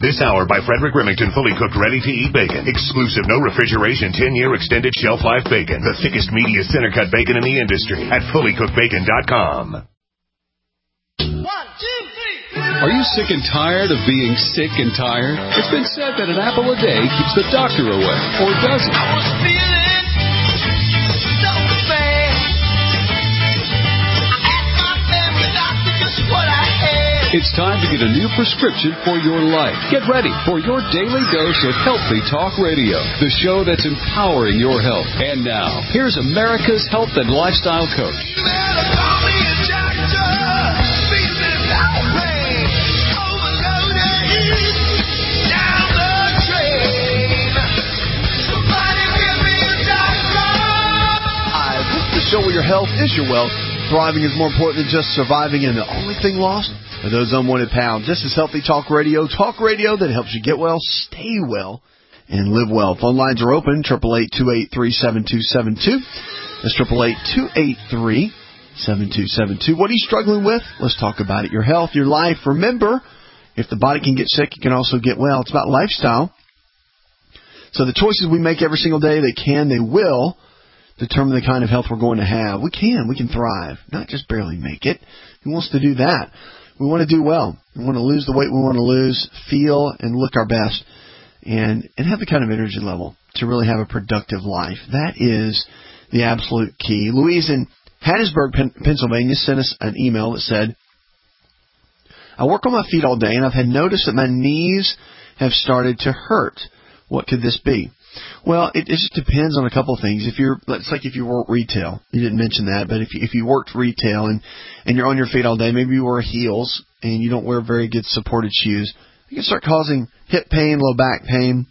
This hour by Frederick Remington, fully cooked, ready-to-eat bacon. Exclusive, no refrigeration, 10-year extended shelf life bacon. The thickest, meatiest center-cut bacon in the industry at fullycookedbacon.com. 1, 2, 3. Are you sick and tired of being sick and tired? It's been said that an apple a day keeps the doctor away, or does it? I was feeling so bad. I asked my family doctor just what I had. It's time to get a new prescription for your life. Get ready for your daily dose of Healthy Talk Radio, the show that's empowering your health. And now, here's America's health and lifestyle coach. You better call me a doctor. Feeling no pain. Overloaded. Down the drain. Somebody give me a doctor. Hi, this is the show where your health is your wealth. Thriving is more important than just surviving, and the only thing lost are those unwanted pounds. This is Healthy Talk Radio that helps you get well, stay well, and live well. Phone lines are open, 888-283-7272. That's 888-283-7272. What are you struggling with? Let's talk about it. Your health, your life. Remember, if the body can get sick, it can also get well. It's about lifestyle. So the choices we make every single day, they will determine the kind of health we're going to have. We can thrive, not just barely make it. Who wants to do that? We want to do well. We want to lose the weight we want to lose, feel and look our best, and have the kind of energy level to really have a productive life. That is the absolute key. Louise in Hattiesburg, Pennsylvania sent us an email that said, I work on my feet all day and I've had noticed that my knees have started to hurt. What could this be? Well, it just depends on a couple of things. It's like if you work retail. You didn't mention that, but if you worked retail and you're on your feet all day, maybe you wear heels and you don't wear very good supported shoes, you can start causing hip pain, low back pain,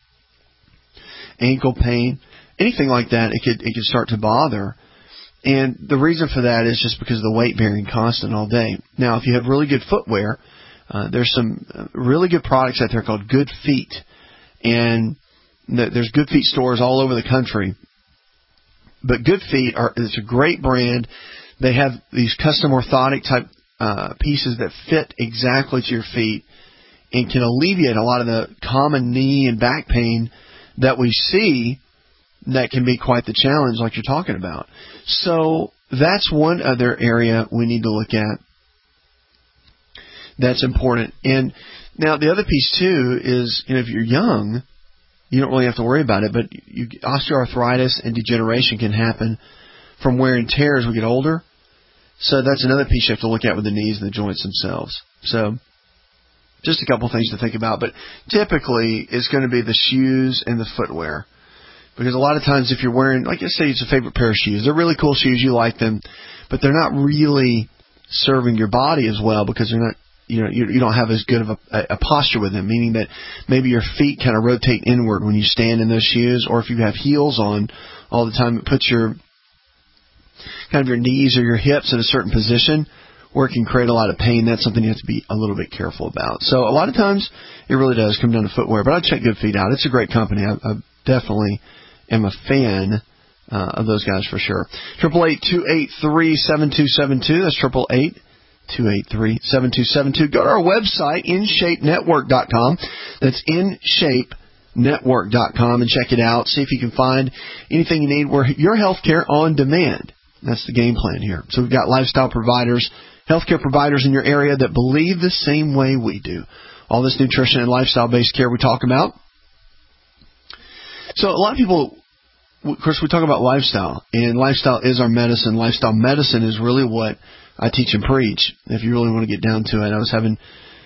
ankle pain, anything like that. It could start to bother. And the reason for that is just because of the weight bearing constant all day. Now, if you have really good footwear, there's some really good products out there called Good Feet, and there's Good Feet stores all over the country. But Good Feet is a great brand. They have these custom orthotic type pieces that fit exactly to your feet and can alleviate a lot of the common knee and back pain that we see that can be quite the challenge like you're talking about. So that's one other area we need to look at that's important. And now the other piece too is, if you're young, you don't really have to worry about it, but osteoarthritis and degeneration can happen from wear and tear as we get older. So that's another piece you have to look at with the knees and the joints themselves. So just a couple things to think about. But typically it's going to be the shoes and the footwear. Because a lot of times if you're wearing, like let's say it's a favorite pair of shoes, they're really cool shoes, you like them, but they're not really serving your body as well because they're not, you don't have as good of a posture with them, meaning that maybe your feet kind of rotate inward when you stand in those shoes, or if you have heels on all the time, it puts your knees or your hips in a certain position where it can create a lot of pain. That's something you have to be a little bit careful about. So a lot of times it really does come down to footwear, but I'd check Good Feet out. It's a great company. I definitely am a fan of those guys for sure. 888-283-7272. That's 888-283-7272. Go to our website, InShapeNetwork.com. That's InShapeNetwork.com, and check it out. See if you can find anything you need. We're your healthcare on demand. That's the game plan here. So we've got lifestyle providers, healthcare providers in your area that believe the same way we do. All this nutrition and lifestyle-based care we talk about. So a lot of people, of course, we talk about lifestyle, and lifestyle is our medicine. Lifestyle medicine is really what I teach and preach, if you really want to get down to it. I was having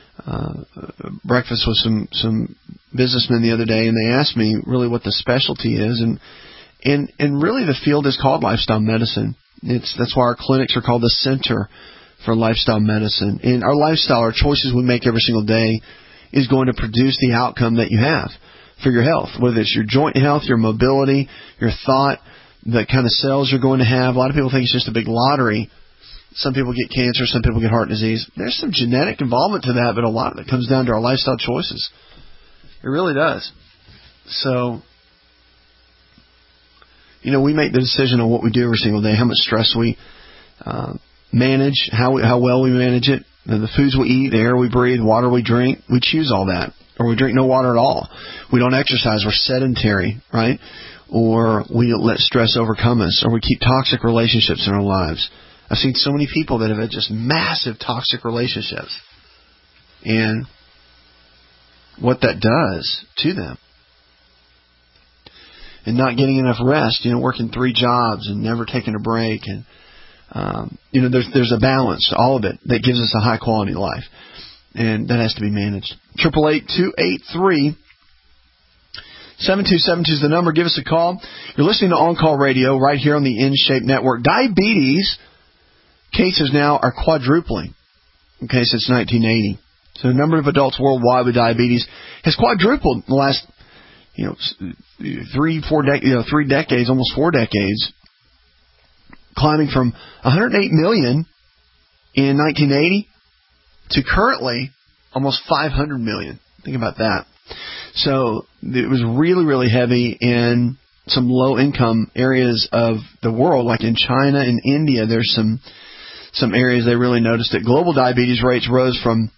breakfast with some businessmen the other day, and they asked me really what the specialty is, and really the field is called lifestyle medicine. That's why our clinics are called the Center for Lifestyle Medicine. And our lifestyle, our choices we make every single day, is going to produce the outcome that you have for your health, whether it's your joint health, your mobility, your thought, the kind of cells you're going to have. A lot of people think it's just a big lottery. Some people get cancer, some people get heart disease. There's some genetic involvement to that, but a lot of it comes down to our lifestyle choices. It really does. So, we make the decision on what we do every single day, how much stress we manage, how well we manage it, the foods we eat, the air we breathe, water we drink. We choose all that. or we drink no water at all. We don't exercise. We're sedentary, right? Or we let stress overcome us, or we keep toxic relationships in our lives. I've seen so many people that have had just massive toxic relationships, and what that does to them. And not getting enough rest, working 3 jobs and never taking a break. And, there's a balance to all of it that gives us a high quality life. And that has to be managed. 888-283-7272 is the number. Give us a call. You're listening to On Call Radio right here on the In Shape Network. Diabetes cases now are quadrupling, since 1980. So the number of adults worldwide with diabetes has quadrupled in the last 3 decades, almost 4 decades, climbing from 108 million in 1980 to currently almost 500 million. Think about that. So it was really, really heavy in some low-income areas of the world, like in China and India. There's some areas they really noticed that global diabetes rates rose from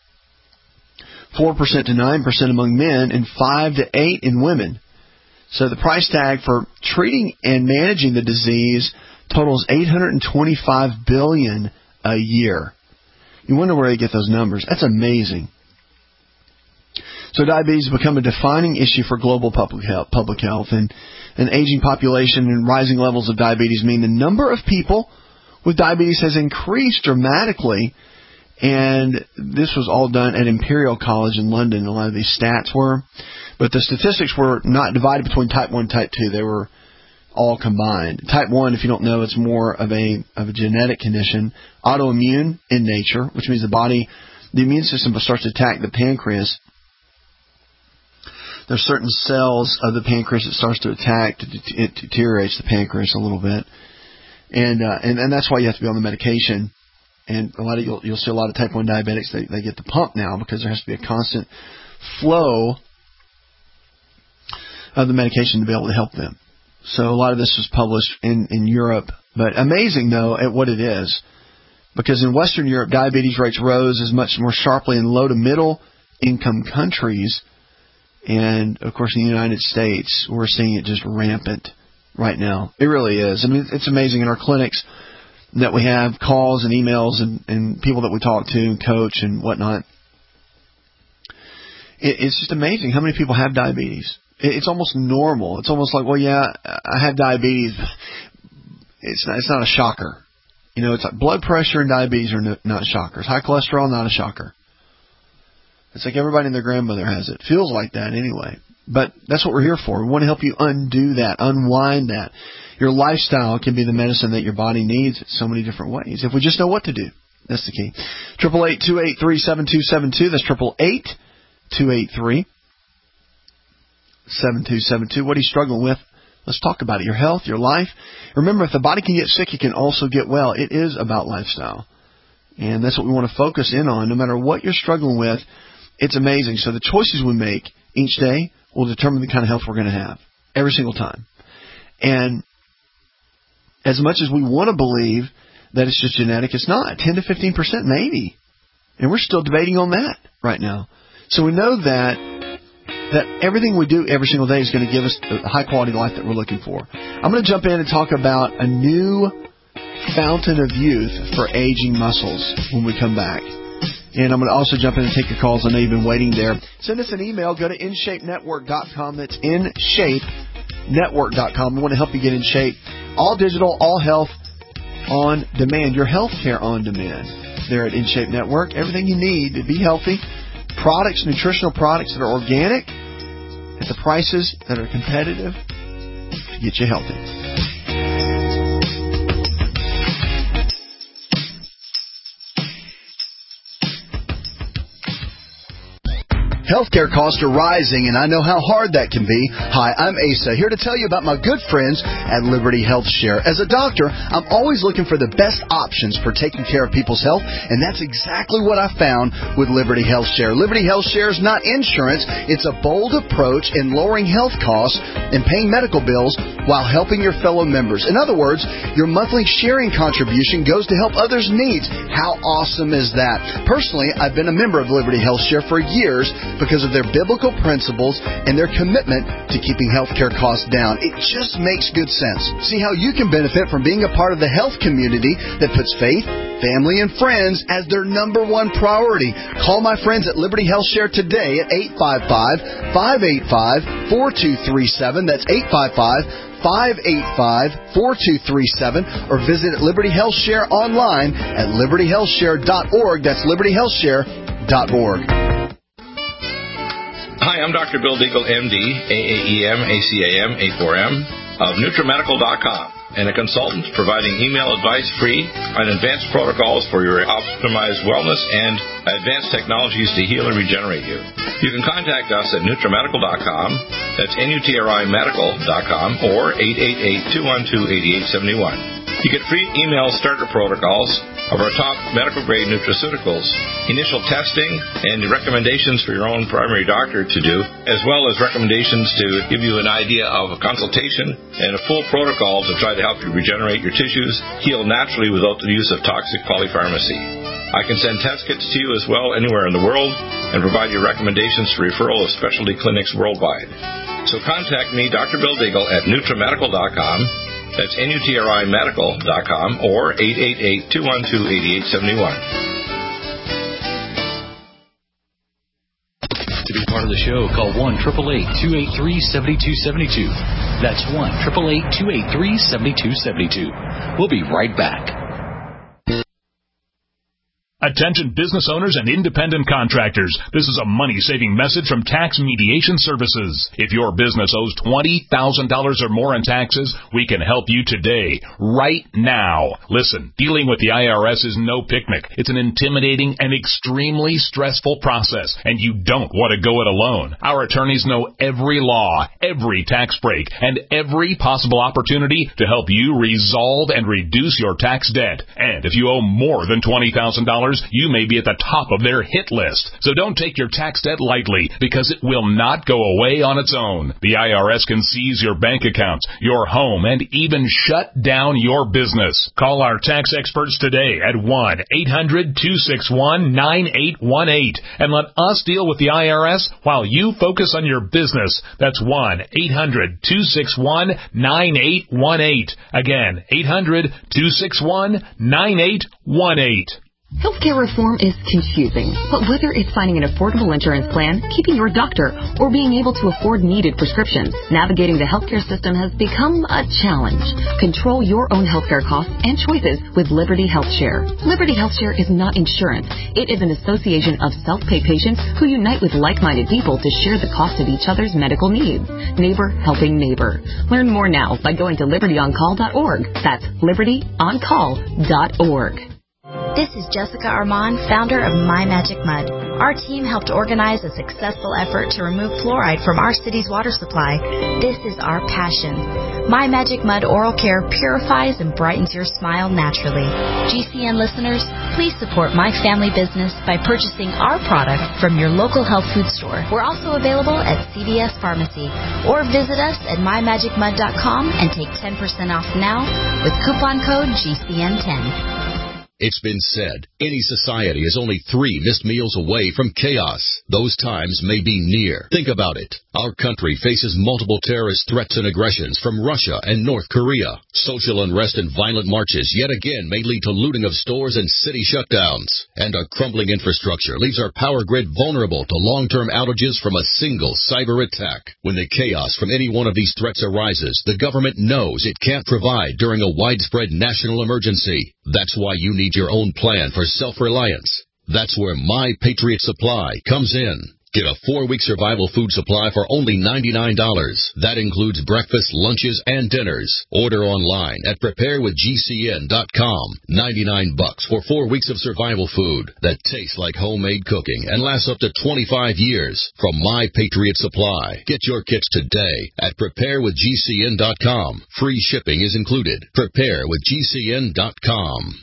4% to 9% among men and 5 to 8% in women. So the price tag for treating and managing the disease totals $825 billion a year. You wonder where they get those numbers. That's amazing. So diabetes has become a defining issue for global public health, and an aging population and rising levels of diabetes mean the number of people with diabetes has increased dramatically. And this was all done at Imperial College in London. A lot of these stats were. But the statistics were not divided between type 1 and type 2. They were all combined. Type 1, if you don't know, it's more of a genetic condition, autoimmune in nature, which means the immune system starts to attack the pancreas. There's certain cells of the pancreas it starts to attack. It deteriorates the pancreas a little bit. And that's why you have to be on the medication. And you'll see a lot of type 1 diabetics, they get the pump now because there has to be a constant flow of the medication to be able to help them. So a lot of this was published in Europe. But amazing, though, at what it is. Because in Western Europe, diabetes rates rose as much more sharply in low to middle income countries. And, of course, in the United States, we're seeing it just rampant right now. It really is. I mean, it's amazing. In our clinics that we have calls and emails and people that we talk to and coach and whatnot, it's just amazing how many people have diabetes. It's almost normal. It's almost like, well, yeah, I have diabetes. It's not a shocker. It's like blood pressure and diabetes are not shockers. High cholesterol, not a shocker. It's like everybody and their grandmother has it. Feels like that anyway. But that's what we're here for. We want to help you undo that, unwind that. Your lifestyle can be the medicine that your body needs in so many different ways. If we just know what to do, that's the key. 888-283-7272. That's 888-283-7272. What are you struggling with? Let's talk about it. Your health, your life. Remember, if the body can get sick, it can also get well. It is about lifestyle. And that's what we want to focus in on. No matter what you're struggling with, it's amazing. So the choices we make each day will determine the kind of health we're going to have every single time. And as much as we want to believe that it's just genetic, it's not. 10 to 15% maybe. And we're still debating on that right now. So we know that everything we do every single day is going to give us the high-quality life that we're looking for. I'm going to jump in and talk about a new fountain of youth for aging muscles when we come back. And I'm going to also jump in and take your calls. I know you've been waiting there. Send us an email. Go to InShapeNetwork.com. That's InShapeNetwork.com. We want to help you get in shape. All digital, all health on demand. Your health care on demand. There at InShape Network. Everything you need to be healthy. Products, nutritional products that are organic at the prices that are competitive to get you healthy. Healthcare costs are rising, and I know how hard that can be. Hi, I'm Asa, here to tell you about my good friends at Liberty Health Share. As a doctor, I'm always looking for the best options for taking care of people's health, and that's exactly what I found with Liberty Health Share. Liberty Health Share is not insurance. It's a bold approach in lowering health costs and paying medical bills while helping your fellow members. In other words, your monthly sharing contribution goes to help others' needs. How awesome is that? Personally, I've been a member of Liberty Health Share for years, because of their biblical principles and their commitment to keeping healthcare costs down. It just makes good sense. See how you can benefit from being a part of the health community that puts faith, family, and friends as their number one priority. Call my friends at Liberty Health Share today at 855-585-4237. That's 855-585-4237, or visit Liberty Health Share online at libertyhealthshare.org. That's libertyhealthshare.org. Hi, I'm Dr. Bill Deagle, MD, AAEM, ACAM, A4M of NutriMedical.com, and a consultant providing email advice free on advanced protocols for your optimized wellness and advanced technologies to heal and regenerate you. You can contact us at NutriMedical.com, that's NutriMedical.com, or 888-212-8871. You get free email starter protocols of our top medical-grade nutraceuticals, initial testing, and recommendations for your own primary doctor to do, as well as recommendations to give you an idea of a consultation and a full protocol to try to help you regenerate your tissues, heal naturally without the use of toxic polypharmacy. I can send test kits to you as well anywhere in the world and provide you recommendations for referral of specialty clinics worldwide. So contact me, Dr. Bill Deagle, at NutriMedical.com. That's NutriMedical.com, or 888-212-8871. To be part of the show, call 1-888-283-7272. That's 1-888-283-7272. We'll be right back. Attention business owners and independent contractors. This is a money-saving message from Tax Mediation Services. If your business owes $20,000 or more in taxes, we can help you today, right now. Listen, dealing with the IRS is no picnic. It's an intimidating and extremely stressful process, and you don't want to go it alone. Our attorneys know every law, every tax break, and every possible opportunity to help you resolve and reduce your tax debt. And if you owe more than $20,000, you may be at the top of their hit list. So don't take your tax debt lightly, because it will not go away on its own. The IRS can seize your bank accounts, your home, and even shut down your business. Call our tax experts today at 1-800-261-9818 and let us deal with the IRS while you focus on your business. That's 1-800-261-9818. Again, 800-261-9818. Healthcare reform is confusing, but whether it's finding an affordable insurance plan, keeping your doctor, or being able to afford needed prescriptions, navigating the healthcare system has become a challenge. Control your own healthcare costs and choices with Liberty Health Share. Liberty Health Share is not insurance. It is an association of self-pay patients who unite with like-minded people to share the cost of each other's medical needs. Neighbor helping neighbor. Learn more now by going to libertyoncall.org. That's libertyoncall.org. This is Jessica Armand, founder of My Magic Mud. Our team helped organize a successful effort to remove fluoride from our city's water supply. This is our passion. My Magic Mud Oral Care purifies and brightens your smile naturally. GCN listeners, please support my family business by purchasing our product from your local health food store. We're also available at CVS Pharmacy, or visit us at mymagicmud.com and take 10% off now with coupon code GCN10. It's been said, any society is only 3 missed meals away from chaos. Those times may be near. Think about it. Our country faces multiple terrorist threats and aggressions from Russia and North Korea. Social unrest and violent marches yet again may lead to looting of stores and city shutdowns. And a crumbling infrastructure leaves our power grid vulnerable to long-term outages from a single cyber attack. When the chaos from any one of these threats arises, the government knows it can't provide during a widespread national emergency. That's why you need your own plan for self-reliance. That's where My Patriot Supply comes in. Get a 4-week survival food supply for only $99. That includes breakfast, lunches, and dinners. Order online at preparewithgcn.com. $99 for 4 weeks of survival food that tastes like homemade cooking and lasts up to 25 years from My Patriot Supply. Get your kits today at preparewithgcn.com. Free shipping is included. Preparewithgcn.com.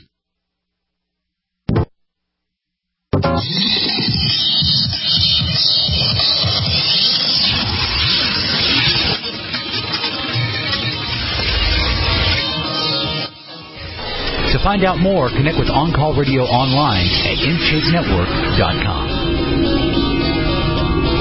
To find out more, connect with On Call Radio online at InShapeNetwork.com.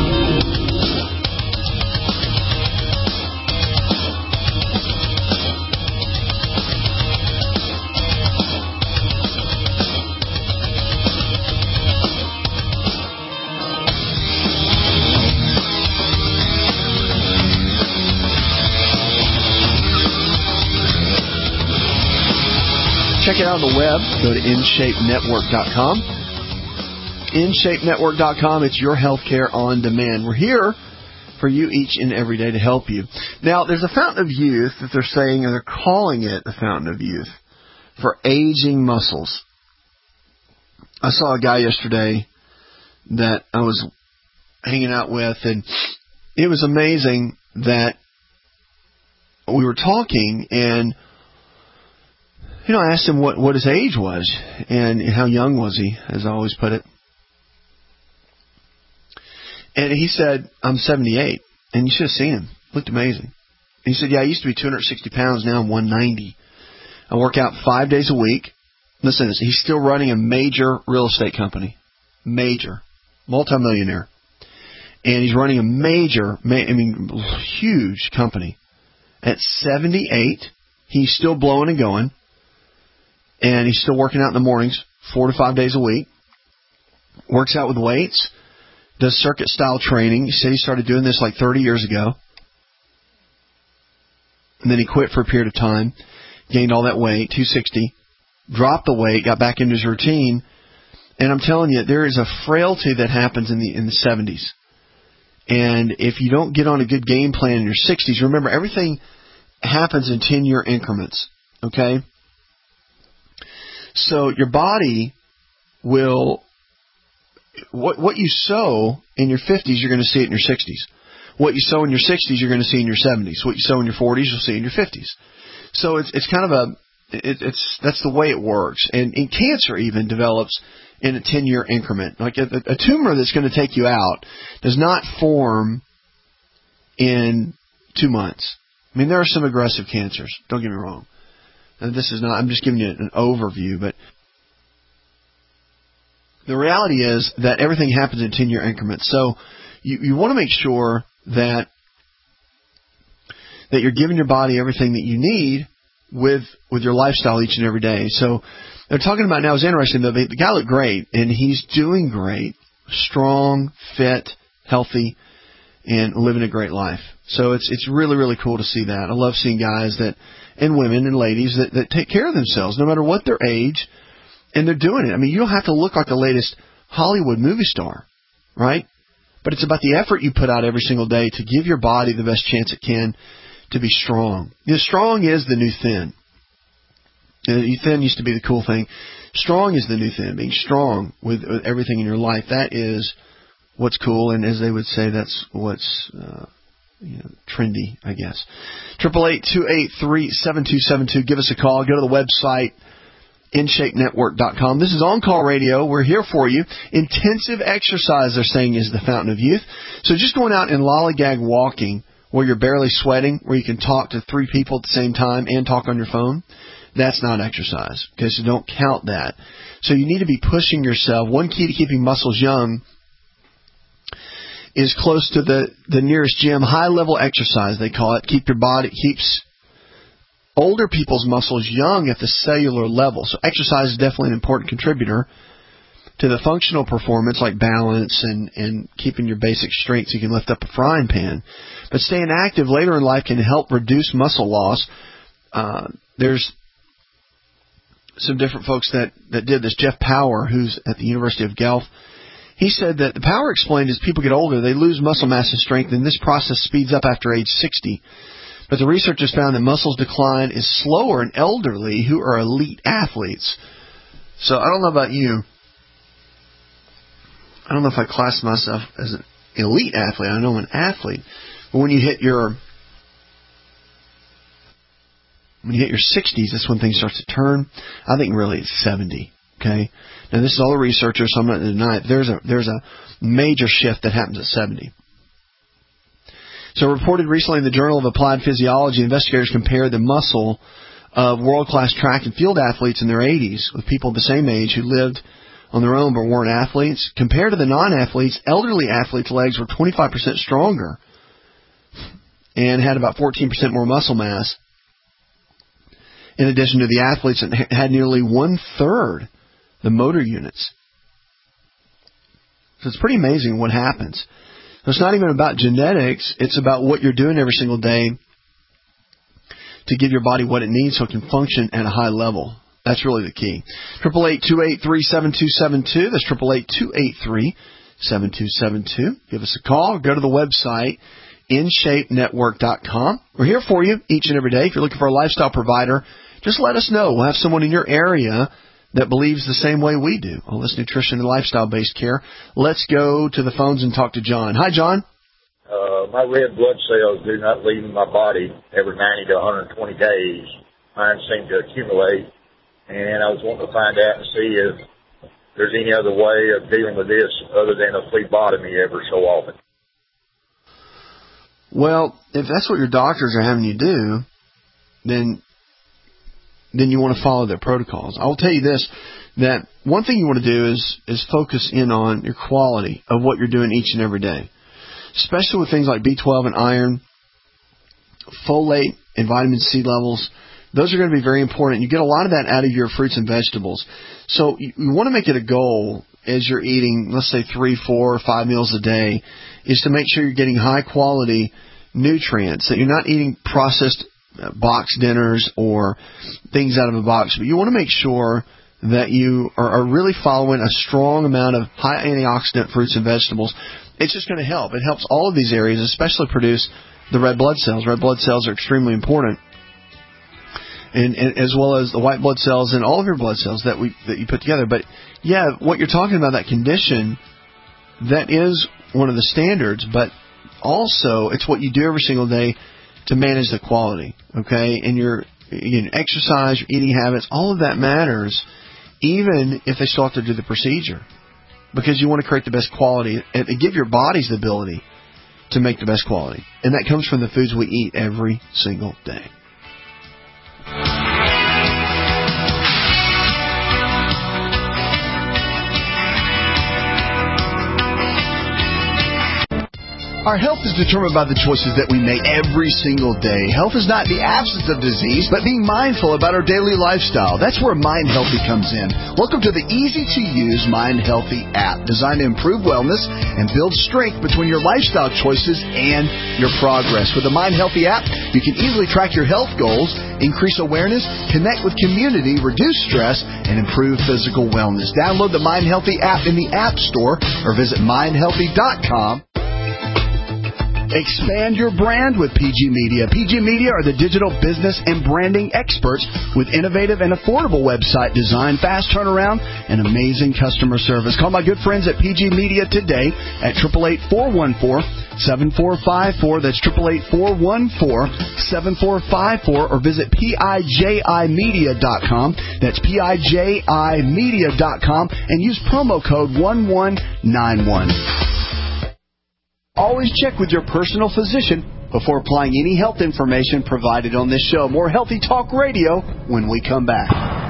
it out on the web. Go to InShapeNetwork.com. InShapeNetwork.com. It's your healthcare on demand. We're here for you each and every day to help you. Now, there's a fountain of youth that they're saying, and they're calling it a fountain of youth for aging muscles. I saw a guy yesterday that I was hanging out with, and it was amazing that we were talking, and I asked him what his age was and how young was he, as I always put it. And he said, I'm 78. And you should have seen him. Looked amazing. And he said, yeah, I used to be 260 pounds. Now I'm 190. I work out 5 days a week. Listen to this. He's still running a major real estate company. Major. Multimillionaire. And he's running a huge company. At 78, he's still blowing and going. And he's still working out in the mornings, 4 to 5 days a week. Works out with weights. Does circuit-style training. He said he started doing this like 30 years ago. And then he quit for a period of time. Gained all that weight, 260. Dropped the weight, got back into his routine. And I'm telling you, there is a frailty that happens in the 70s. And if you don't get on a good game plan in your 60s, remember, everything happens in 10-year increments. Okay? So your body will... What you sow in your 50s, you're going to see it in your 60s. What you sow in your 60s, you're going to see in your 70s. What you sow in your 40s, you'll see in your 50s. So it's kind of that's the way it works. And cancer even develops in a 10-year increment. Like a tumor that's going to take you out does not form in 2 months. I mean, there are some aggressive cancers. Don't get me wrong. And this is not. I'm just giving you an overview, but. The reality is that everything happens in 10-year increments. So you want to make sure that you're giving your body everything that you need with your lifestyle each and every day. So they're talking about now, it's interesting, though, the guy looked great, and he's doing great, strong, fit, healthy, and living a great life. So it's really, really cool to see that. I love seeing guys and women and ladies that take care of themselves, no matter what their age. And they're doing it. I mean, you don't have to look like the latest Hollywood movie star, right? But it's about the effort you put out every single day to give your body the best chance it can to be strong. Strong is the new thin. Thin used to be the cool thing. Strong is the new thin. Being strong with everything in your life, that is what's cool. And as they would say, that's what's trendy, I guess. 888-283-7272. Give us a call. Go to the website. InShapeNetwork.com. This is On Call Radio. We're here for you. Intensive exercise, they're saying, is the fountain of youth. So just going out and lollygag walking where you're barely sweating, where you can talk to 3 people at the same time and talk on your phone, that's not exercise. Okay, so don't count that. So you need to be pushing yourself. One key to keeping muscles young is close to the nearest gym. High-level exercise, they call it. Keeps older people's muscles young at the cellular level. So exercise is definitely an important contributor to the functional performance, like balance and keeping your basic strength so you can lift up a frying pan. But staying active later in life can help reduce muscle loss. There's some different folks that did this. Jeff Power, who's at the University of Guelph, he said that the power explained as people get older, they lose muscle mass and strength, and this process speeds up after age 60. But the researchers found that muscles decline is slower in elderly who are elite athletes. So I don't know about you. I don't know if I class myself as an elite athlete. I know I'm an athlete. But when you hit your 60s, that's when things start to turn. I think really it's 70. Okay. Now this is all the researchers, so I'm not going to deny it. There's a major shift that happens at 70. So reported recently in the Journal of Applied Physiology, investigators compared the muscle of world-class track and field athletes in their 80s with people of the same age who lived on their own but weren't athletes. Compared to the non-athletes, elderly athletes' legs were 25% stronger and had about 14% more muscle mass. In addition to the athletes that had nearly 1/3 the motor units. So it's pretty amazing what happens. So it's not even about genetics. It's about what you're doing every single day to give your body what it needs so it can function at a high level. That's really the key. 888-283-7272. That's 888-283-7272. Give us a call or go to the website, InShapeNetwork.com. We're here for you each and every day. If you're looking for a lifestyle provider, just let us know. We'll have someone in your area that believes the same way we do. Wellness, nutrition, and lifestyle-based care. Let's go to the phones and talk to John. Hi, John. My red blood cells do not leave my body every 90 to 120 days. Mine seem to accumulate, and I was wanting to find out and see if there's any other way of dealing with this other than a phlebotomy every so often. Well, if that's what your doctors are having you do, then you want to follow their protocols. I will tell you this, that one thing you want to do is focus in on your quality of what you're doing each and every day, especially with things like B12 and iron, folate, and vitamin C levels. Those are going to be very important. You get a lot of that out of your fruits and vegetables. So you want to make it a goal as you're eating, let's say 3, 4, or 5 meals a day, is to make sure you're getting high quality nutrients, that you're not eating processed box dinners or things out of a box, but you want to make sure that you are really following a strong amount of high antioxidant fruits and vegetables. It's just going to help. It helps all of these areas, especially produce the red blood cells. Red blood cells are extremely important, and as well as the white blood cells and all of your blood cells that you put together. But yeah, what you're talking about, that condition, that is one of the standards, but also it's what you do every single day to manage the quality, okay? And your exercise, your eating habits, all of that matters, even if they still have to do the procedure, because you want to create the best quality and give your bodies the ability to make the best quality. And that comes from the foods we eat every single day. Our health is determined by the choices that we make every single day. Health is not the absence of disease, but being mindful about our daily lifestyle. That's where Mind Healthy comes in. Welcome to the easy-to-use Mind Healthy app, designed to improve wellness and build strength between your lifestyle choices and your progress. With the Mind Healthy app, you can easily track your health goals, increase awareness, connect with community, reduce stress, and improve physical wellness. Download the Mind Healthy app in the App Store or visit mindhealthy.com. Expand your brand with PG Media. PG Media are the digital business and branding experts with innovative and affordable website design, fast turnaround, and amazing customer service. Call my good friends at PG Media today at 888-414-7454. That's 888-414-7454, or visit PIJImedia.com. That's PIJImedia.com, and use promo code 1191. Always check with your personal physician before applying any health information provided on this show. More Healthy Talk Radio when we come back.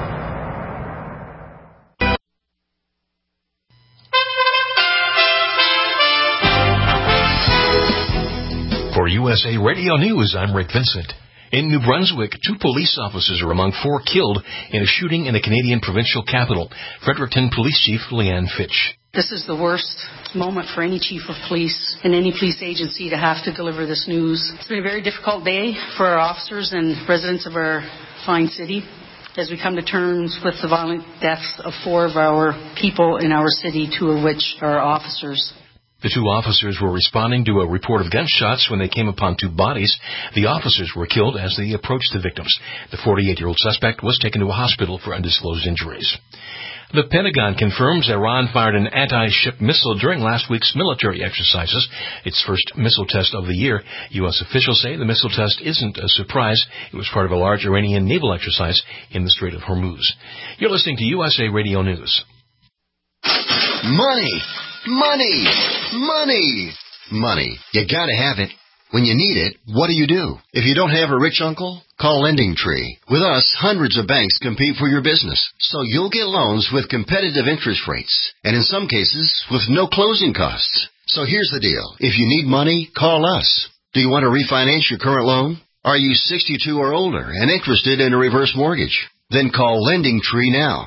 For USA Radio News, I'm Rick Vincent. In New Brunswick, 2 police officers are among 4 killed in a shooting in the Canadian provincial capital. Fredericton Police Chief Leanne Fitch. This is the worst moment for any chief of police and any police agency to have to deliver this news. It's been a very difficult day for our officers and residents of our fine city as we come to terms with the violent deaths of 4 of our people in our city, 2 of which are officers. The 2 officers were responding to a report of gunshots when they came upon 2 bodies. The officers were killed as they approached the victims. The 48-year-old suspect was taken to a hospital for undisclosed injuries. The Pentagon confirms Iran fired an anti-ship missile during last week's military exercises, its first missile test of the year. U.S. officials say the missile test isn't a surprise. It was part of a large Iranian naval exercise in the Strait of Hormuz. You're listening to USA Radio News. Money! Money! Money! Money. You gotta have it. When you need it, what do? If you don't have a rich uncle, call Lending Tree. With us, hundreds of banks compete for your business, so you'll get loans with competitive interest rates, and in some cases, with no closing costs. So here's the deal. If you need money, call us. Do you want to refinance your current loan? Are you 62 or older and interested in a reverse mortgage? Then call Lending Tree now.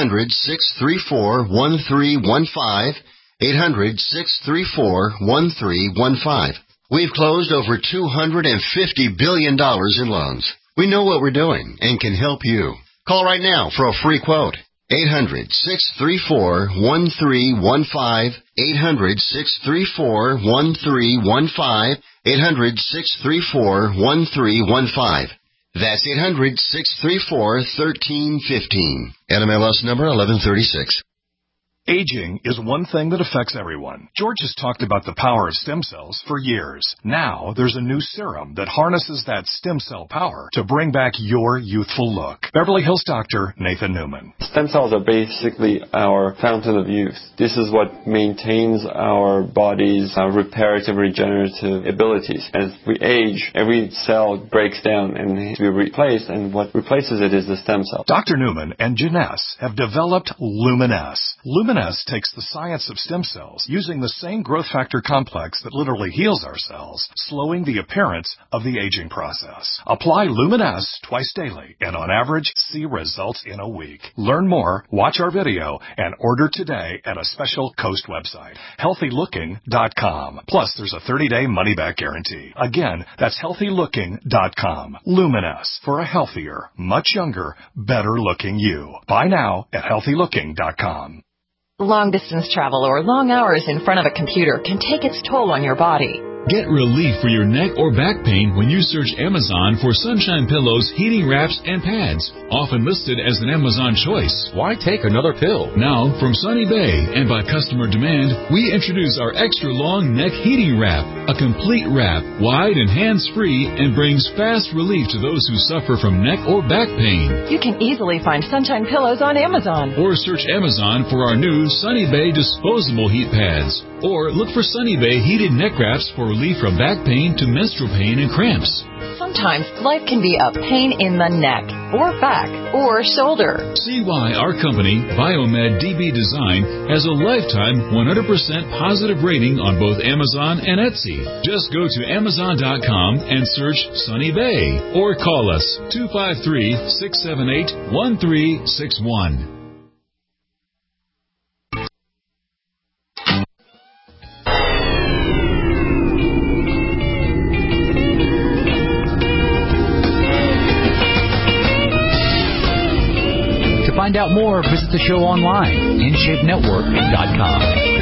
800-634-1315. 800-634-1315. We've closed over $250 billion in loans. We know what we're doing and can help you. Call right now for a free quote. 800-634-1315. 800-634-1315. 800-634-1315. That's 800-634-1315. NMLS number 1136. Aging is one thing that affects everyone. George has talked about the power of stem cells for years. Now, there's a new serum that harnesses that stem cell power to bring back your youthful look. Beverly Hills doctor Nathan Newman. Stem cells are basically our fountain of youth. This is what maintains our body's reparative, regenerative abilities. As we age, every cell breaks down and needs to be replaced, and what replaces it is the stem cell. Dr. Newman and Janess have developed Luminesce. Luminesce takes the science of stem cells, using the same growth factor complex that literally heals our cells, slowing the appearance of the aging process. Apply Luminesce twice daily, and on average, see results in a week. Learn more, watch our video, and order today at a special Coast website, healthylooking.com. Plus, there's a 30-day money-back guarantee. Again, that's healthylooking.com. Luminesce, for a healthier, much younger, better-looking you. Buy now at healthylooking.com. Long-distance travel or long hours in front of a computer can take its toll on your body. Get relief for your neck or back pain when you search Amazon for Sunshine Pillows, heating wraps, and pads, often listed as an Amazon choice. Why take another pill? Now, from Sunny Bay and by customer demand, we introduce our extra long neck heating wrap, a complete wrap, wide and hands-free, and brings fast relief to those who suffer from neck or back pain. You can easily find Sunshine Pillows on Amazon. Or search Amazon for our new Sunny Bay disposable heat pads. Or look for Sunny Bay heated neck wraps for relief from back pain to menstrual pain and cramps. Sometimes life can be a pain in the neck, or back, or shoulder. See why our company, Biomed DB Design, has a lifetime 100% positive rating on both Amazon and Etsy. Just go to Amazon.com and search Sunny Bay, or call us 253-678-1361. To find out more, visit the show online, InShapeNetwork.com.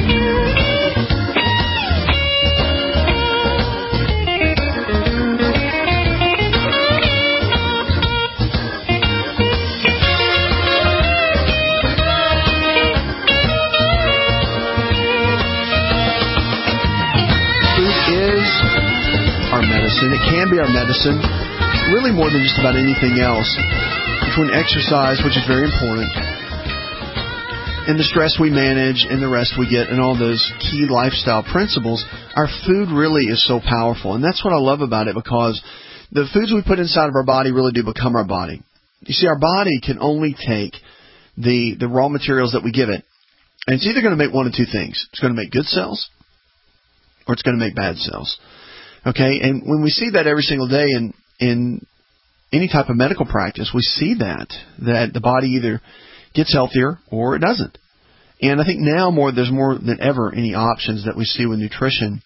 Our medicine. It can be our medicine, really more than just about anything else. Between exercise, which is very important, and the stress we manage and the rest we get and all those key lifestyle principles, our food really is so powerful. And that's what I love about it, because the foods we put inside of our body really do become our body. You see, our body can only take the raw materials that we give it, and it's either going to make one of two things. It's going to make good cells, or it's going to make bad cells. Okay, and when we see that every single day in any type of medical practice, we see that the body either gets healthier or it doesn't. And I think now there's more than ever any options that we see with nutrition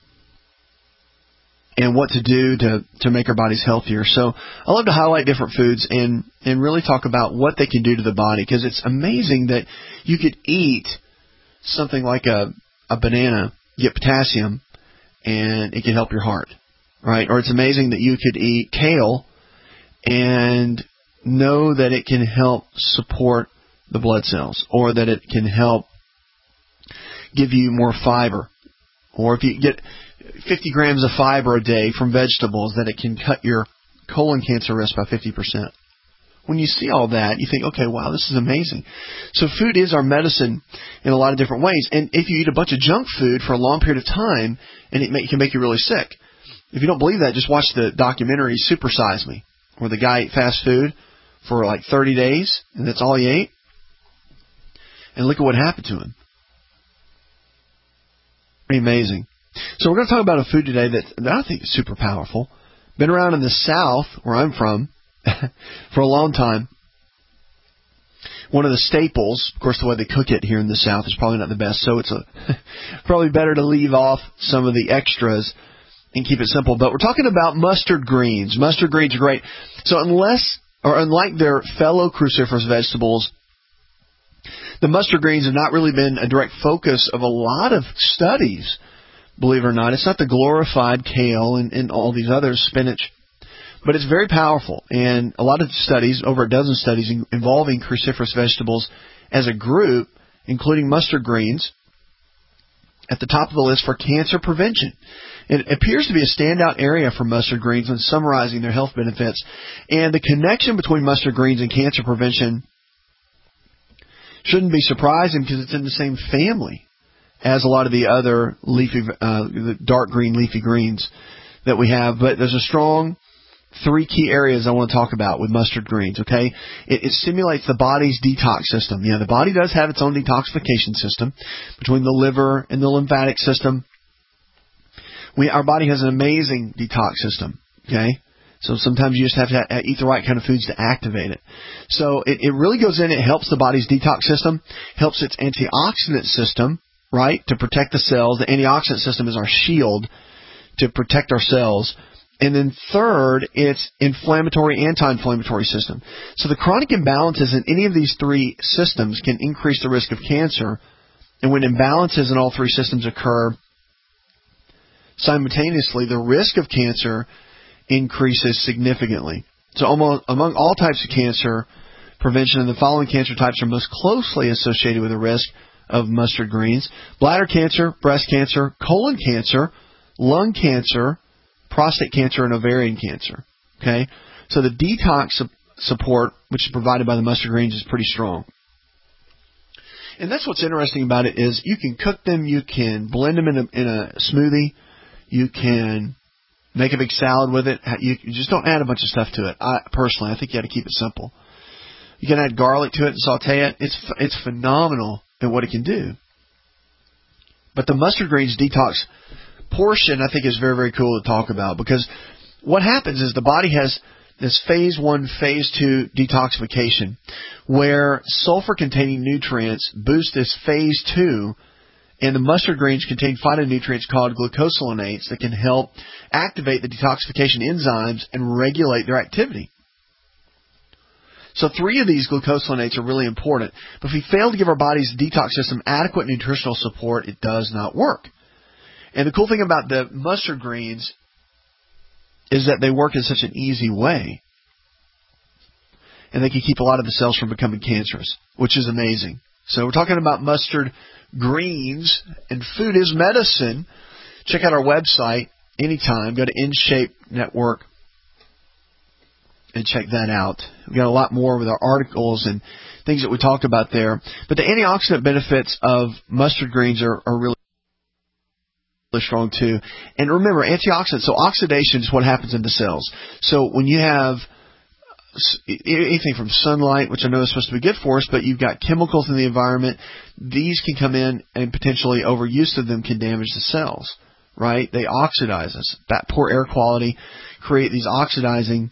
and what to do to make our bodies healthier. So I love to highlight different foods and really talk about what they can do to the body, because it's amazing that you could eat something like a banana, get potassium, and it can help your heart, right? Or it's amazing that you could eat kale and know that it can help support the blood cells, or that it can help give you more fiber. Or if you get 50 grams of fiber a day from vegetables, that it can cut your colon cancer risk by 50%. When you see all that, you think, okay, wow, this is amazing. So food is our medicine in a lot of different ways. And if you eat a bunch of junk food for a long period of time, and it can make you really sick. If you don't believe that, just watch the documentary Super Size Me, where the guy ate fast food for like 30 days, and that's all he ate. And look at what happened to him. Pretty amazing. So we're going to talk about a food today that I think is super powerful. Been around in the South, where I'm from, for a long time. One of the staples, of course, the way they cook it here in the South is probably not the best, so it's probably better to leave off some of the extras and keep it simple. But we're talking about mustard greens. Mustard greens are great. So unless or unlike their fellow cruciferous vegetables, the mustard greens have not really been a direct focus of a lot of studies, believe it or not. It's not the glorified kale and all these others, spinach, but it's very powerful. And a lot of studies, over a dozen studies involving cruciferous vegetables as a group, including mustard greens, at the top of the list for cancer prevention. It appears to be a standout area for mustard greens when summarizing their health benefits. And the connection between mustard greens and cancer prevention shouldn't be surprising because it's in the same family as a lot of the other leafy, the dark green leafy greens that we have. But there's a strong 3 key areas I want to talk about with mustard greens, okay? It stimulates the body's detox system. The body does have its own detoxification system between the liver and the lymphatic system. Our body has an amazing detox system, okay? So sometimes you just have to eat the right kind of foods to activate it. So it really goes in, it helps the body's detox system, helps its antioxidant system, right, to protect the cells. The antioxidant system is our shield to protect our cells. And then third, it's inflammatory, anti-inflammatory system. So the chronic imbalances in any of these 3 systems can increase the risk of cancer. And when imbalances in all 3 systems occur simultaneously, the risk of cancer increases significantly. So among all types of cancer prevention, and the following cancer types are most closely associated with the risk of mustard greens: bladder cancer, breast cancer, colon cancer, lung cancer, prostate cancer, and ovarian cancer. Okay? So the detox support, which is provided by the mustard greens, is pretty strong. And that's what's interesting about it is you can cook them, you can blend them in a smoothie, you can make a big salad with it. You just don't add a bunch of stuff to it. Personally, I think you got to keep it simple. You can add garlic to it and saute it. It's phenomenal at what it can do. But the mustard greens detox portion, I think, is very, very cool to talk about, because what happens is the body has this phase 1, phase 2 detoxification where sulfur-containing nutrients boost this phase 2. And the mustard greens contain phytonutrients called glucosinolates that can help activate the detoxification enzymes and regulate their activity. So 3 of these glucosinolates are really important. But if we fail to give our body's detox system adequate nutritional support, it does not work. And the cool thing about the mustard greens is that they work in such an easy way. And they can keep a lot of the cells from becoming cancerous, which is amazing. So we're talking about mustard greens, and food is medicine. Check out our website anytime. Go to InShape Network and check that out. We've got a lot more with our articles and things that we talked about there. But the antioxidant benefits of mustard greens are really strong too. And remember, antioxidants, so oxidation is what happens in the cells. So when you have anything from sunlight, which I know is supposed to be good for us, but you've got chemicals in the environment, these can come in and potentially overuse of them can damage the cells, right? They oxidize us. That poor air quality create these oxidation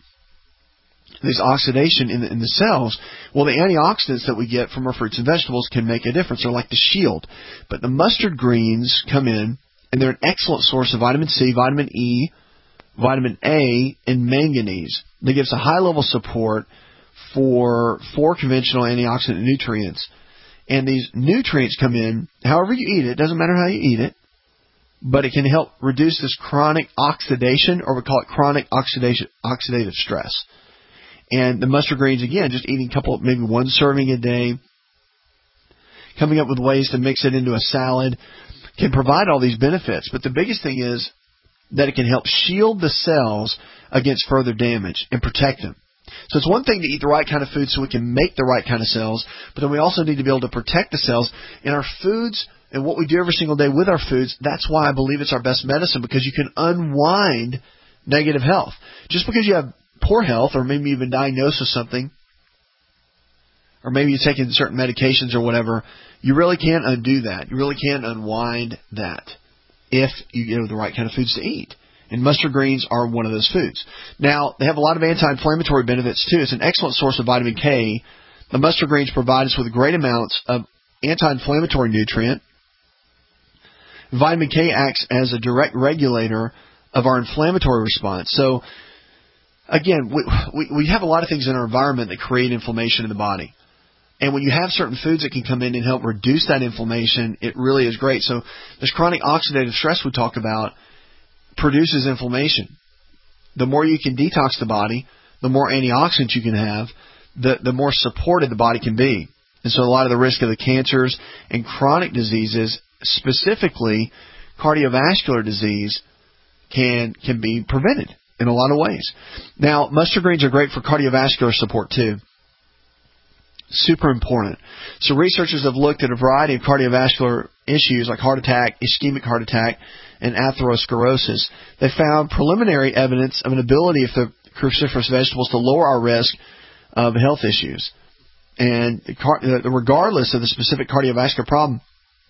in the cells. Well, the antioxidants that we get from our fruits and vegetables can make a difference. They're like the shield. But the mustard greens come in, and they're an excellent source of vitamin C, vitamin E, vitamin A, and manganese. They give us a high level of support for 4 conventional antioxidant nutrients. And these nutrients come in however you eat it. It doesn't matter how you eat it. But it can help reduce this chronic oxidation, or we call it chronic oxidative stress. And the mustard greens, again, just eating maybe 1 serving a day, coming up with ways to mix it into a salad, can provide all these benefits. But the biggest thing is that it can help shield the cells against further damage and protect them. So it's one thing to eat the right kind of food so we can make the right kind of cells, but then we also need to be able to protect the cells. In our foods and what we do every single day with our foods, that's why I believe it's our best medicine, because you can unwind negative health. Just because you have poor health, or maybe you've been diagnosed with something, or maybe you're taking certain medications or whatever, you really can't undo that. You really can't unwind that if you get the right kind of foods to eat. And mustard greens are one of those foods. Now, they have a lot of anti-inflammatory benefits too. It's an excellent source of vitamin K. The mustard greens provide us with great amounts of anti-inflammatory nutrient. Vitamin K acts as a direct regulator of our inflammatory response. So, again, we have a lot of things in our environment that create inflammation in the body. And when you have certain foods that can come in and help reduce that inflammation, it really is great. So this chronic oxidative stress we talk about produces inflammation. The more you can detox the body, the more antioxidants you can have, the more supported the body can be. And so a lot of the risk of the cancers and chronic diseases, specifically cardiovascular disease, can be prevented in a lot of ways. Now, mustard greens are great for cardiovascular support too. Super important. So researchers have looked at a variety of cardiovascular issues like heart attack, ischemic heart attack, and atherosclerosis. They found preliminary evidence of an ability of the cruciferous vegetables to lower our risk of health issues. And regardless of the specific cardiovascular problem,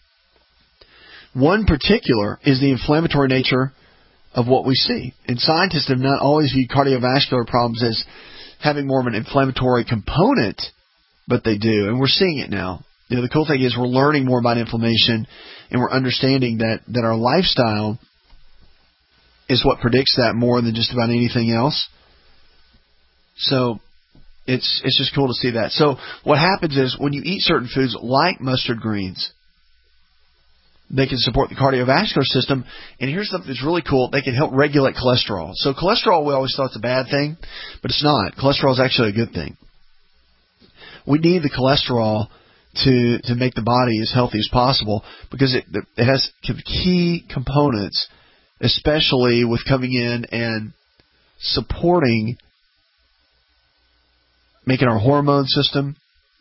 one particular is the inflammatory nature of what we see. And scientists have not always viewed cardiovascular problems as having more of an inflammatory component, but they do, and we're seeing it now. The cool thing is we're learning more about inflammation, and we're understanding that our lifestyle is what predicts that more than just about anything else. So it's just cool to see that. So what happens is when you eat certain foods like mustard greens, they can support the cardiovascular system. And here's something that's really cool. They can help regulate cholesterol. So cholesterol, we always thought it's a bad thing, but it's not. Cholesterol is actually a good thing. We need the cholesterol to make the body as healthy as possible because it has key components, especially with coming in and supporting making our hormone system,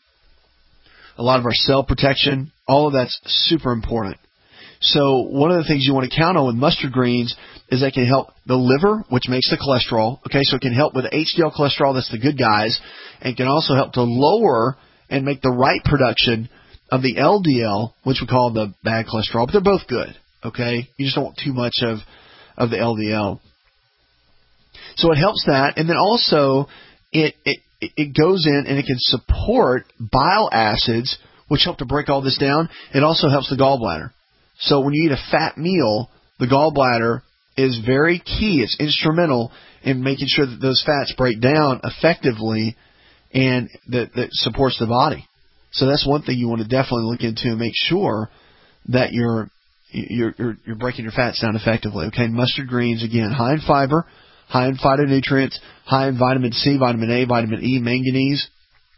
a lot of our cell protection, all of that's super important. So one of the things you want to count on with mustard greens is they can help the liver, which makes the cholesterol. Okay, so it can help with the HDL cholesterol, that's the good guys, and can also help to lower and make the right production of the LDL, which we call the bad cholesterol. But they're both good, okay? You just don't want too much of the LDL. So it helps that, and then also it goes in and it can support bile acids, which help to break all this down. It also helps the gallbladder. So when you eat a fat meal, the gallbladder is very key. It's instrumental in making sure that those fats break down effectively and that supports the body. So that's one thing you want to definitely look into and make sure that you're breaking your fats down effectively. Okay, mustard greens, again, high in fiber, high in phytonutrients, high in vitamin C, vitamin A, vitamin E, manganese.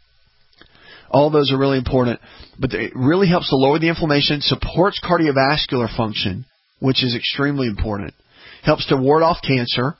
All those are really important. But it really helps to lower the inflammation, supports cardiovascular function, which is extremely important. Helps to ward off cancer.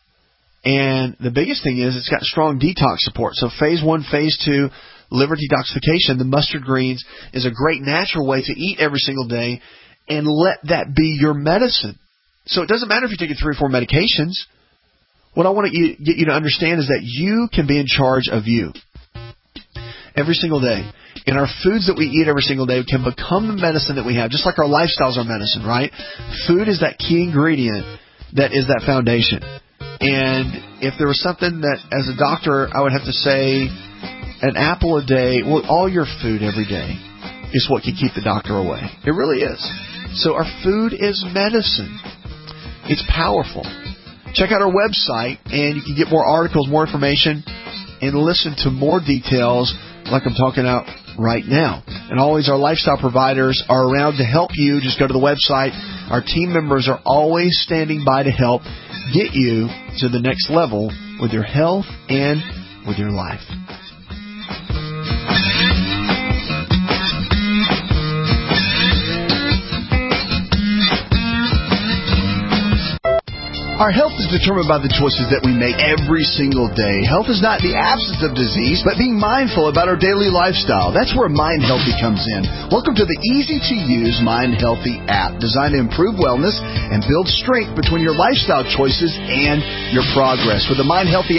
And the biggest thing is it's got strong detox support. So phase 1, phase 2, liver detoxification, the mustard greens is a great natural way to eat every single day and let that be your medicine. So it doesn't matter if you're taking 3 or 4 medications. What I want to get you to understand is that you can be in charge of you every single day. And our foods that we eat every single day can become the medicine that we have, just like our lifestyles are medicine, right? Food is that key ingredient that is that foundation. And if there was something that, as a doctor, I would have to say an apple a day, well, all your food every day is what can keep the doctor away. It really is. So our food is medicine. It's powerful. Check out our website, and you can get more articles, more information, and listen to more details like I'm talking about right now. And always our lifestyle providers are around to help you. Just go to the website. Our team members are always standing by to help get you to the next level with your health and with your life. Our health is determined by the choices that we make every single day. Health is not the absence of disease, but being mindful about our daily lifestyle. That's where Mind Healthy comes in. Welcome to the easy-to-use Mind Healthy app, designed to improve wellness and build strength between your lifestyle choices and your progress. With the Mind Healthy app,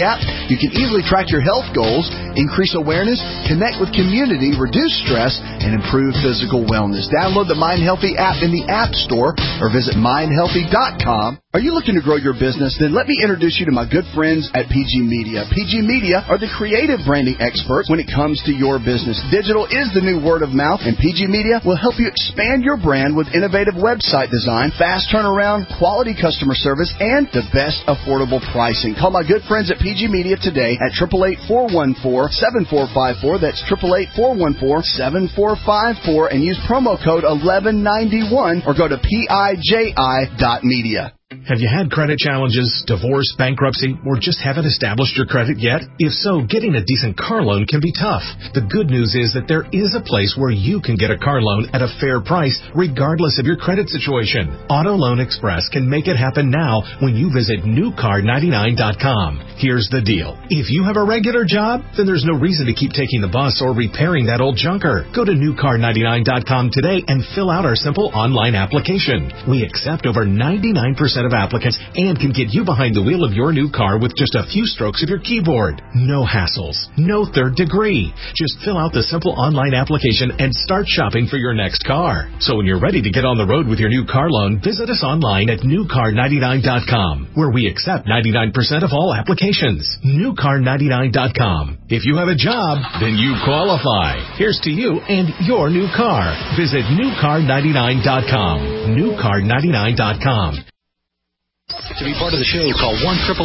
You can easily track your health goals, increase awareness, connect with community, reduce stress, and improve physical wellness. Download the Mind Healthy app in the App Store or visit mindhealthy.com. Are you looking to grow your business? Then let me introduce you to my good friends at PG Media. PG Media are the creative branding experts when it comes to your business. Digital is the new word of mouth, and PG Media will help you expand your brand with innovative website design, fast turnaround, quality customer service, and the best affordable pricing. Call my good friends at PG Media today at 888-414-7454. That's 888-414-7454, and use promo code 1191 or go to PIJI.media. Have you had credit challenges, divorce, bankruptcy, or just haven't established your credit yet? If so, getting a decent car loan can be tough. The good news is that there is a place where you can get a car loan at a fair price, regardless of your credit situation. Auto Loan Express can make it happen now when you visit newcar99.com. Here's the deal. If you have a regular job, then there's no reason to keep taking the bus or repairing that old junker. Go to newcar99.com today and fill out our simple online application. We accept over 99% of applicants and can get you behind the wheel of your new car with just a few strokes of your keyboard. No hassles, no third degree. Just fill out the simple online application and start shopping for your next car. So when you're ready to get on the road with your new car loan, visit us online at newcar99.com, where we accept 99% of all applications. Newcar99.com. If you have a job, then you qualify. Here's to you and your new car. Visit newcar99.com. Newcar99.com. To be part of the show, call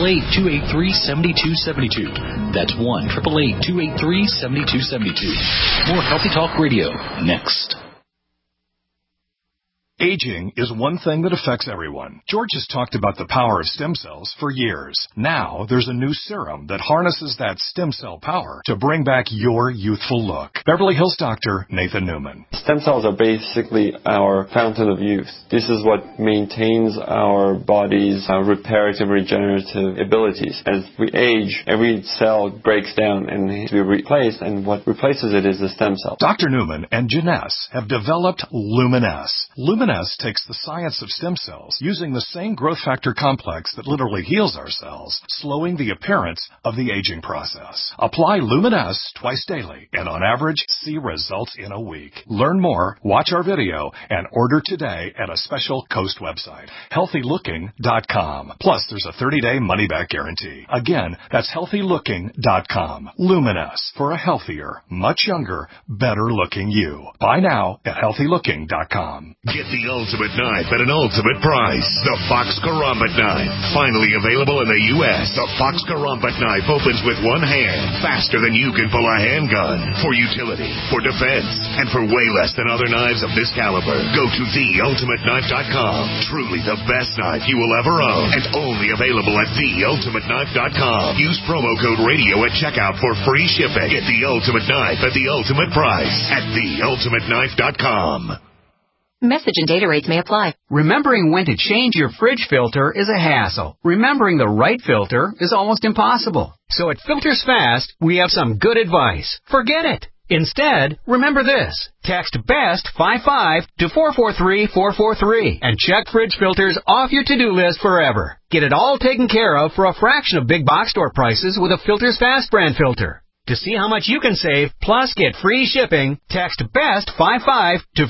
1-888-283-7272. That's 1-888-283-7272. More Healthy Talk Radio next. Aging is one thing that affects everyone. George has talked about the power of stem cells for years. Now, there's a new serum that harnesses that stem cell power to bring back your youthful look. Beverly Hills doctor Nathan Newman. Stem cells are basically our fountain of youth. This is what maintains our body's reparative, regenerative abilities. As we age, every cell breaks down and needs to be replaced, and what replaces it is the stem cell. Dr. Newman and Janess have developed Luminess. Luminess takes the science of stem cells using the same growth factor complex that literally heals our cells, slowing the appearance of the aging process. Apply Luminess twice daily and on average see results in a week. Learn more, watch our video, and order today at a special Coast website, healthylooking.com. Plus, there's a 30-day money-back guarantee. Again, that's healthylooking.com. Luminess, for a healthier, much younger, better-looking you. Buy now at healthylooking.com. Get the ultimate knife at an ultimate price. The Fox Karambit knife. Finally available in the U.S. The Fox Karambit knife opens with one hand, faster than you can pull a handgun. For utility, for defense, and for way less than other knives of this caliber. Go to theultimateknife.com. Truly the best knife you will ever own. And only available at theultimateknife.com. Use promo code radio at checkout for free shipping. Get the ultimate knife at the ultimate price at theultimateknife.com. Message and data rates may apply. Remembering when to change your fridge filter is a hassle. Remembering the right filter is almost impossible. So at Filters Fast, we have some good advice. Forget it. Instead, remember this. Text BEST 55 to 443-443 and check fridge filters off your to-do list forever. Get it all taken care of for a fraction of big box store prices with a Filters Fast brand filter. To see how much you can save, plus get free shipping, text BEST 55 to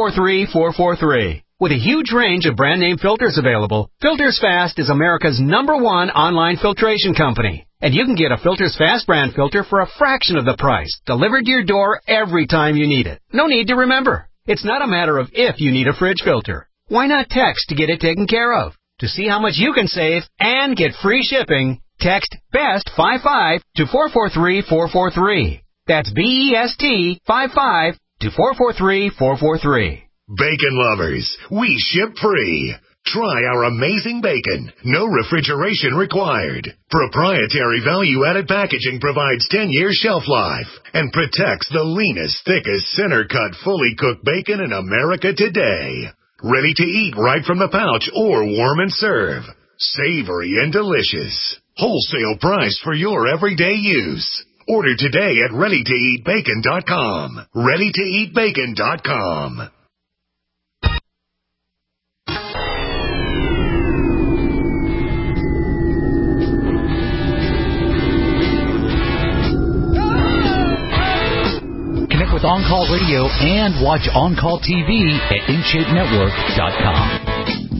443-443. With a huge range of brand name filters available, Filters Fast is America's #1 online filtration company. And you can get a Filters Fast brand filter for a fraction of the price, delivered to your door every time you need it. No need to remember. It's not a matter of if you need a fridge filter. Why not text to get it taken care of? To see how much you can save and get free shipping, text BEST 55 to 443-443. That's BEST 55 to 443-443. Bacon lovers, we ship free. Try our amazing bacon. No refrigeration required. Proprietary value-added packaging provides 10-year shelf life and protects the leanest, thickest, center-cut, fully cooked bacon in America today. Ready to eat right from the pouch or warm and serve. Savory and delicious. Wholesale price for your everyday use. Order today at readytoeatbacon.com. readytoeatbacon.com. On Call Radio and watch On Call TV at InShapeNetwork.com.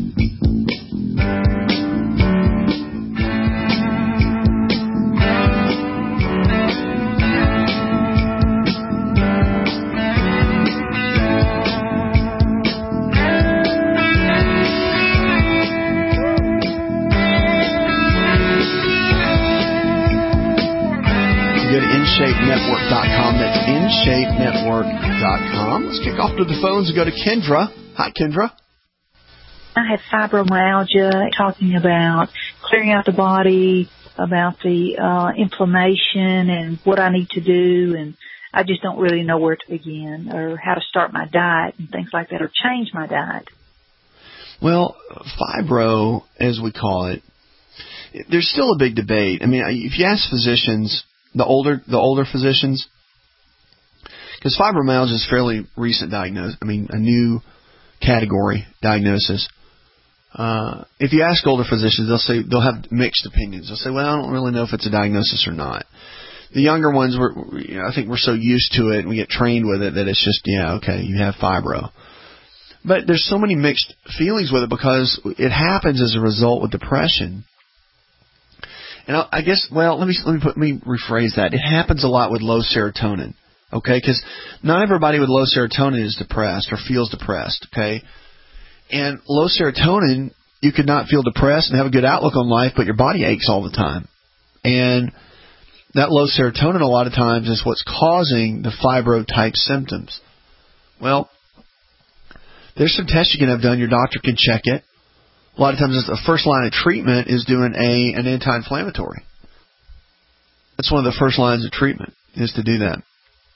InShapeNetwork.com. That's InShapeNetwork.com. Let's kick off to the phones and go to Kendra. Hi, Kendra. I have fibromyalgia, talking about clearing out the body, about the inflammation and what I need to do, and I just don't really know where to begin or how to start my diet and things like that, or change my diet. Well, fibro, as we call it, there's still a big debate. I mean, if you ask physicians, the older physicians, because fibromyalgia is fairly recent diagnosis. I mean, a new category diagnosis. If you ask older physicians, they'll have mixed opinions. They'll say, "Well, I don't really know if it's a diagnosis or not." The younger ones, I think we're so used to it and we get trained with it that it's just, okay, you have fibro. But there's so many mixed feelings with it because it happens as a result with depression. And I guess, let me rephrase that. It happens a lot with low serotonin, okay? Because not everybody with low serotonin is depressed or feels depressed, okay? And low serotonin, you could not feel depressed and have a good outlook on life, but your body aches all the time. And that low serotonin a lot of times is what's causing the fibro-type symptoms. Well, there's some tests you can have done. Your doctor can check it. A lot of times the first line of treatment is doing an anti-inflammatory. That's one of the first lines of treatment, is to do that.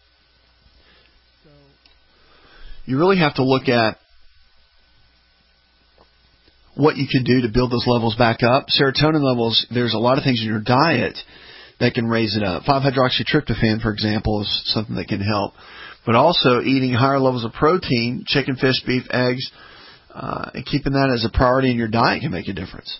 You really have to look at what you can do to build those levels back up. Serotonin levels, there's a lot of things in your diet that can raise it up. 5-hydroxytryptophan, for example, is something that can help. But also eating higher levels of protein, chicken, fish, beef, eggs, and keeping that as a priority in your diet can make a difference.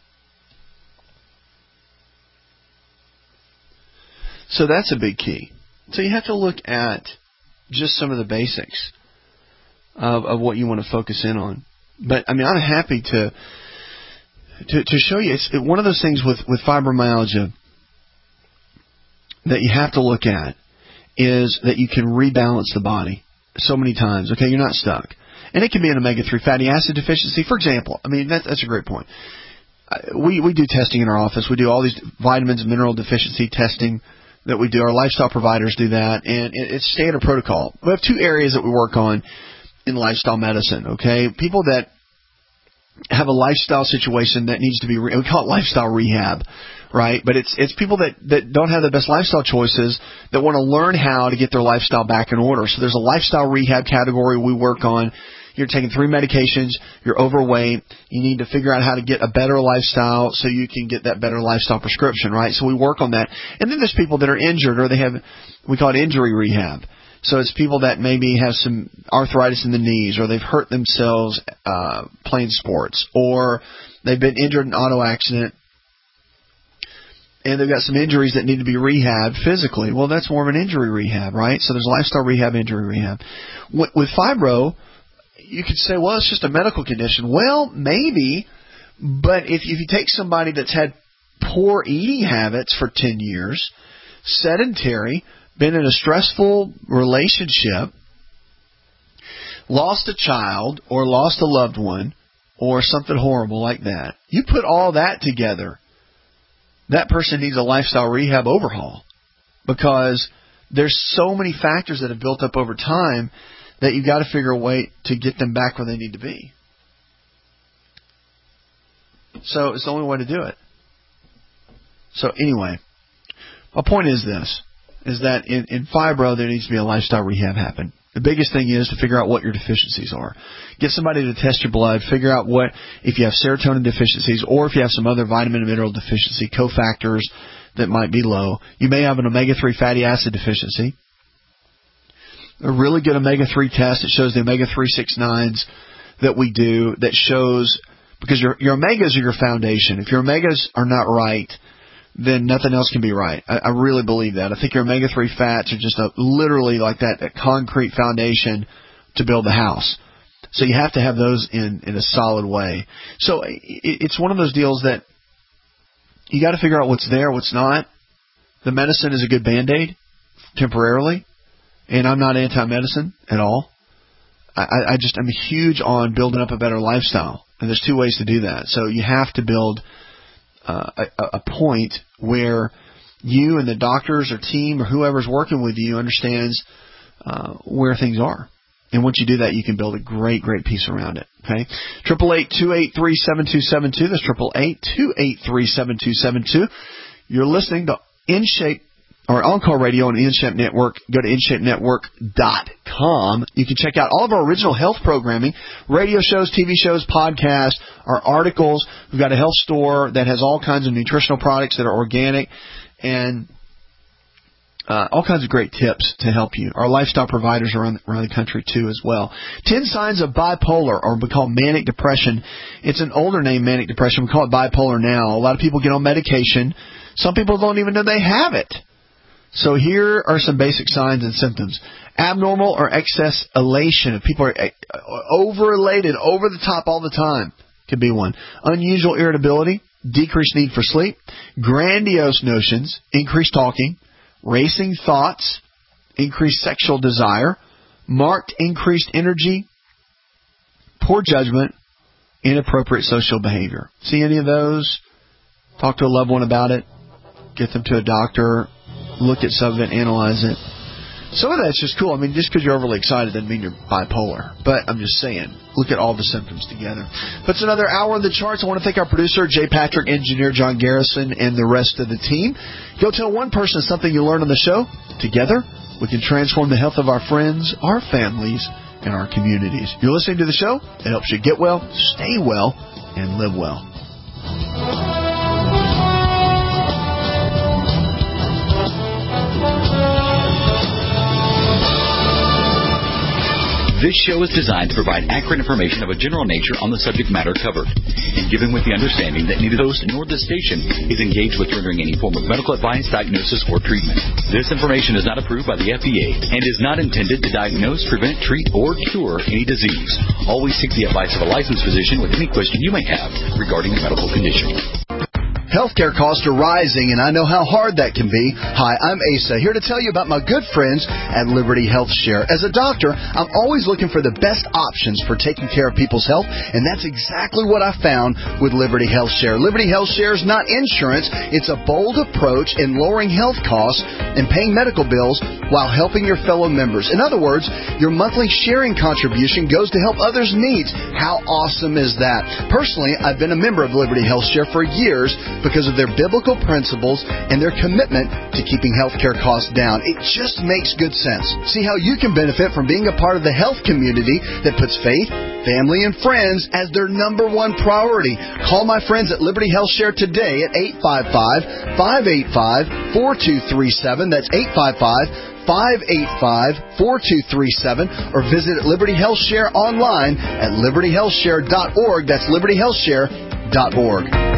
So that's a big key. So you have to look at just some of the basics of what you want to focus in on. But I mean, I'm happy to show you. It's one of those things with fibromyalgia that you have to look at is that you can rebalance the body so many times. Okay, you're not stuck. And it can be an omega-3 fatty acid deficiency, for example. I mean, that's a great point. We do testing in our office. We do all these vitamins and mineral deficiency testing that we do. Our lifestyle providers do that, and it's standard protocol. We have two areas that we work on in lifestyle medicine, okay? People that have a lifestyle situation that needs to be, we call it lifestyle rehab, right? But it's people that don't have the best lifestyle choices that want to learn how to get their lifestyle back in order. So there's a lifestyle rehab category we work on. You're taking 3 medications, you're overweight, you need to figure out how to get a better lifestyle so you can get that better lifestyle prescription, right? So we work on that. And then there's people that are injured or we call it injury rehab. So it's people that maybe have some arthritis in the knees, or they've hurt themselves playing sports, or they've been injured in an auto accident, and they've got some injuries that need to be rehabbed physically. Well, that's more of an injury rehab, right? So there's lifestyle rehab, injury rehab. With fibro, you could say, well, it's just a medical condition. Well, maybe, but if you take somebody that's had poor eating habits for 10 years, sedentary, been in a stressful relationship, lost a child or lost a loved one or something horrible like that, you put all that together, that person needs a lifestyle rehab overhaul, because there's so many factors that have built up over time that you've got to figure a way to get them back where they need to be. So it's the only way to do it. So anyway, my point is this, is that in fibro there needs to be a lifestyle rehab happen. The biggest thing is to figure out what your deficiencies are. Get somebody to test your blood, figure out if you have serotonin deficiencies or if you have some other vitamin and mineral deficiency, cofactors that might be low. You may have an omega-3 fatty acid deficiency. A really good omega-3 test that shows the omega-3 6-9s that we do, that shows, because your omegas are your foundation. If your omegas are not right, then nothing else can be right. I really believe that. I think your omega-3 fats are just literally like that concrete foundation to build the house. So you have to have those in a solid way. So it's one of those deals that you got to figure out what's there, what's not. The medicine is a good Band-Aid temporarily, and I'm not anti-medicine at all. I'm huge on building up a better lifestyle, and there's two ways to do that. So you have to build a point where you and the doctors or team or whoever's working with you understands where things are. And once you do that, you can build a great piece around it. Okay, 888-283-7272. That's 888-283-7272. You're listening to InShape or On-Call Radio on the InShape Network. Go to InShapeNetwork.com. You can check out all of our original health programming, radio shows, TV shows, podcasts, our articles. We've got a health store that has all kinds of nutritional products that are organic and all kinds of great tips to help you. Our lifestyle providers around the country, too, as well. 10 signs of bipolar, or we call manic depression. It's an older name, manic depression. We call it bipolar now. A lot of people get on medication. Some people don't even know they have it. So here are some basic signs and symptoms. Abnormal or excess elation. If people are over-elated, over the top all the time, could be one. Unusual irritability, decreased need for sleep, grandiose notions, increased talking, racing thoughts, increased sexual desire, marked increased energy, poor judgment, inappropriate social behavior. See any of those? Talk to a loved one about it. Get them to a doctor. Look at some of it, analyze it. Some of that's just cool. I mean, just because you're overly excited doesn't mean you're bipolar. But I'm just saying, look at all the symptoms together. That's another hour in the charts. I want to thank our producer, Jay Patrick, engineer John Garrison, and the rest of the team. Go tell one person something you learned on the show. Together, we can transform the health of our friends, our families, and our communities. You're listening to the show. It helps you get well, stay well, and live well. This show is designed to provide accurate information of a general nature on the subject matter covered, and given with the understanding that neither the host nor the station is engaged with rendering any form of medical advice, diagnosis, or treatment. This information is not approved by the FDA and is not intended to diagnose, prevent, treat, or cure any disease. Always seek the advice of a licensed physician with any question you may have regarding a medical condition. Healthcare costs are rising, and I know how hard that can be. Hi, I'm Asa, here to tell you about my good friends at Liberty Health Share. As a doctor, I'm always looking for the best options for taking care of people's health, and that's exactly what I found with Liberty Health Share. Liberty Health Share is not insurance. It's a bold approach in lowering health costs and paying medical bills while helping your fellow members. In other words, your monthly sharing contribution goes to help others' needs. How awesome is that? Personally, I've been a member of Liberty Health Share for years because of their biblical principles and their commitment to keeping healthcare costs down. It just makes good sense. See how you can benefit from being a part of the health community that puts faith, family, and friends as their number one priority. Call my friends at Liberty Health Share today at 855-585-4237. That's 855-585-4237, or visit Liberty Health Share online at libertyhealthshare.org. That's libertyhealthshare.org.